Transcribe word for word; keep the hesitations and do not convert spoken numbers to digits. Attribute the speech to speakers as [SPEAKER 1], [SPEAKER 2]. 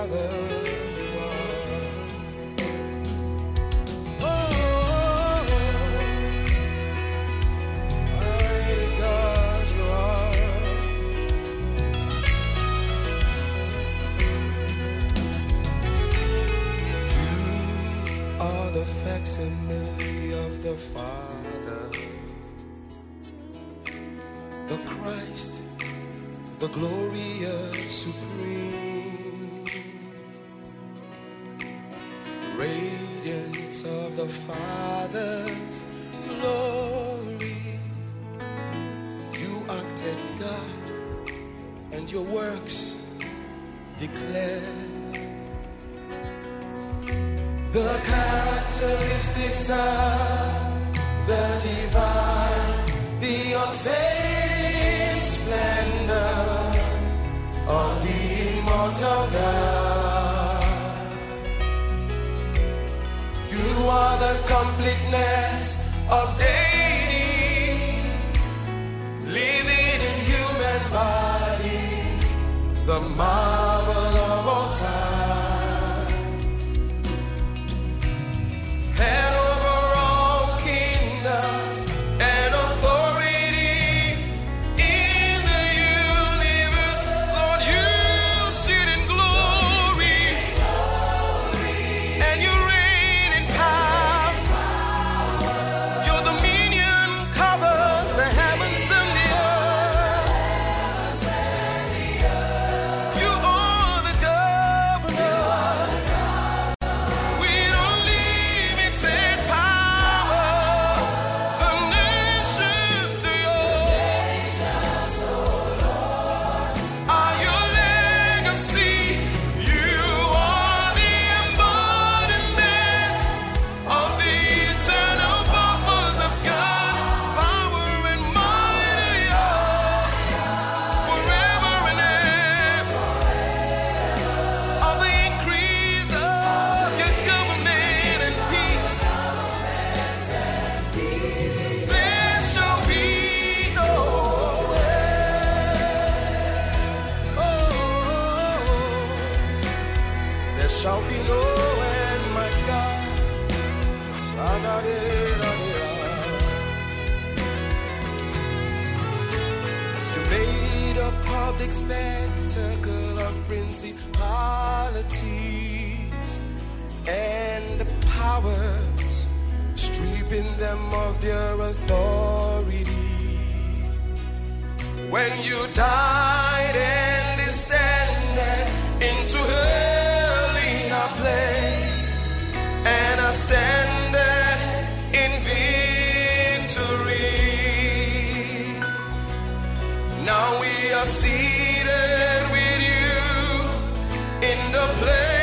[SPEAKER 1] Father you are. Oh, mighty God you are. You are the facsimile of the Father, the Christ, the glorious supreme, radiance of the Father's glory. You acted, God, and your works declare the characteristics of the divine, the unfading splendor of the immortal God. You are the completeness of deity, living in human body, the marvel of all time. Head over all kingdoms and authorities in the universe, Lord, you sit in glory, and you reign in power. Your dominion covers the heavens and the earth. You are the governor with unlimited power. The nations are yours. Are your legacy. You are the embodiment of the eternal purpose of God. Power and might are yours forever and ever. Of the increase of your government and peace, there shall be no end. Oh, there shall be no end, my God. You made a public spectacle of principalities and the powers, stripping them of their authority. When you died and descended into hell in our place and ascended in victory, now we are seated with you in the place